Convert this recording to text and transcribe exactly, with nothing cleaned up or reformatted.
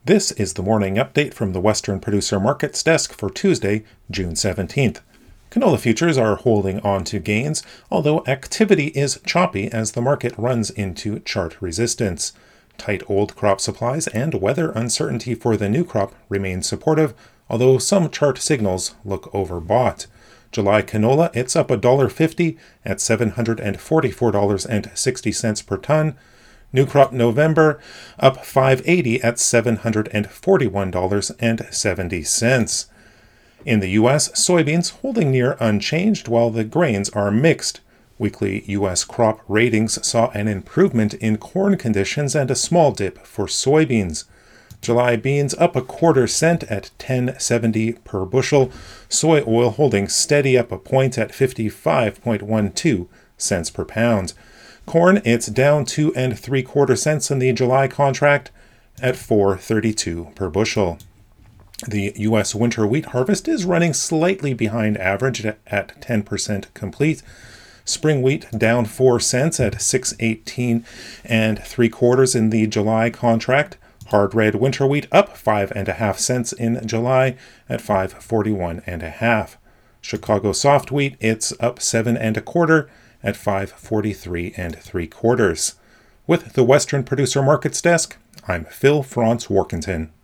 This is the morning update from the Western Producer Markets desk for Tuesday, June seventeenth. Canola futures are holding on to gains, although activity is choppy as the market runs into chart resistance. Tight old crop supplies and weather uncertainty for the new crop remain supportive, although some chart signals look overbought. July canola, it's up one dollar fifty at seven hundred forty-four dollars and sixty cents per ton. New crop November, up five dollars and eighty cents at seven hundred forty-one dollars and seventy cents. In the U S, soybeans holding near unchanged while the grains are mixed. Weekly U S crop ratings saw an improvement in corn conditions and a small dip for soybeans. July beans up a quarter cent at ten seventy per bushel. Soy oil holding steady up a point at fifty-five point one two cents per pound. Corn, it's down two and three quarter cents in the July contract at four thirty-two per bushel. The U S winter wheat harvest is running slightly behind average at ten percent complete. Spring wheat down four cents at six eighteen and three quarters in the July contract. Hard red winter wheat up five and a half cents in July at five forty-one and a half. Chicago soft wheat, it's up seven and a quarter at five forty-three and three quarters. With the Western Producer Markets desk, I'm Phil Franz Warkentin.